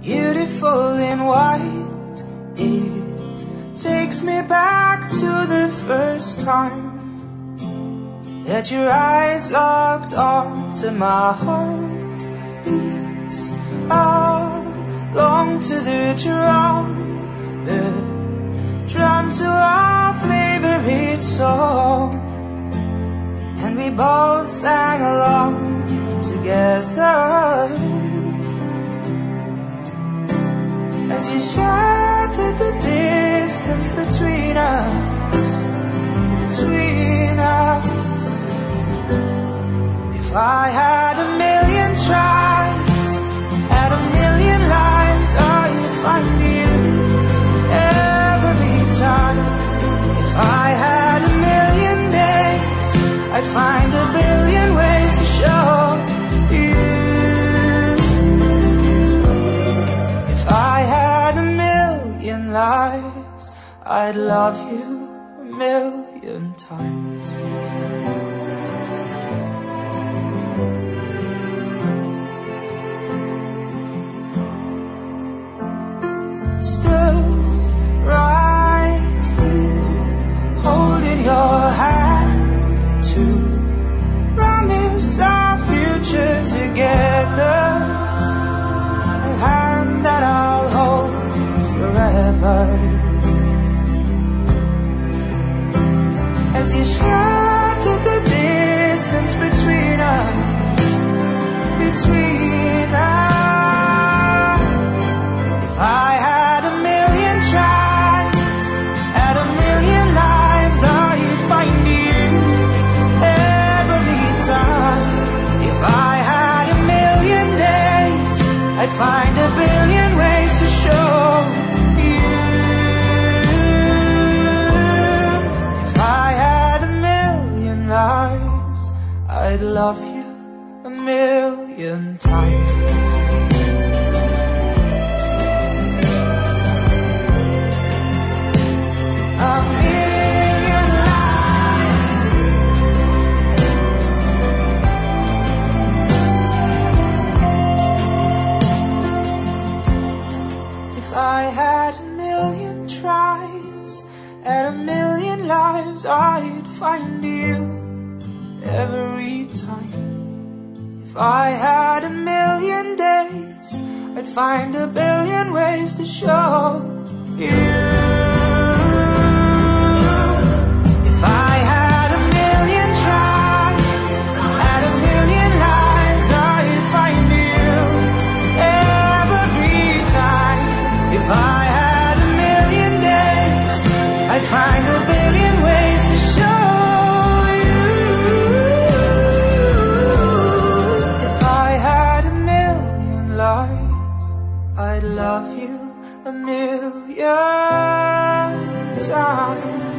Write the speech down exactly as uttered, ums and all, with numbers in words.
beautiful in white. It takes me back to the first time that your eyes locked onto my heart beats along to the drum, the drum to our favorite song, and we both sang along together as you shattered the distance between us, between us. If I had a million tries, had a million lives, I'd find you every time. If I had a million days, I'd find a billion ways to show you. If I had a million lives, I'd love you a million times. Stood right here, holding your hand to promise our future together, a hand that I'll hold forever. As you shattered the distance between us, between us. If I had a million tries, had a million lives, I'd find you every time. If I had a million days, I'd find a billion ways to show you. If I had a million lives, I'd love you a million times. A million lives. If I had a million tries, had a million lives, I'd find you every time. If I had a million days, I'd find a billion ways to show you. Find a billion ways to show you. If I had a million lives, I'd love you a million times.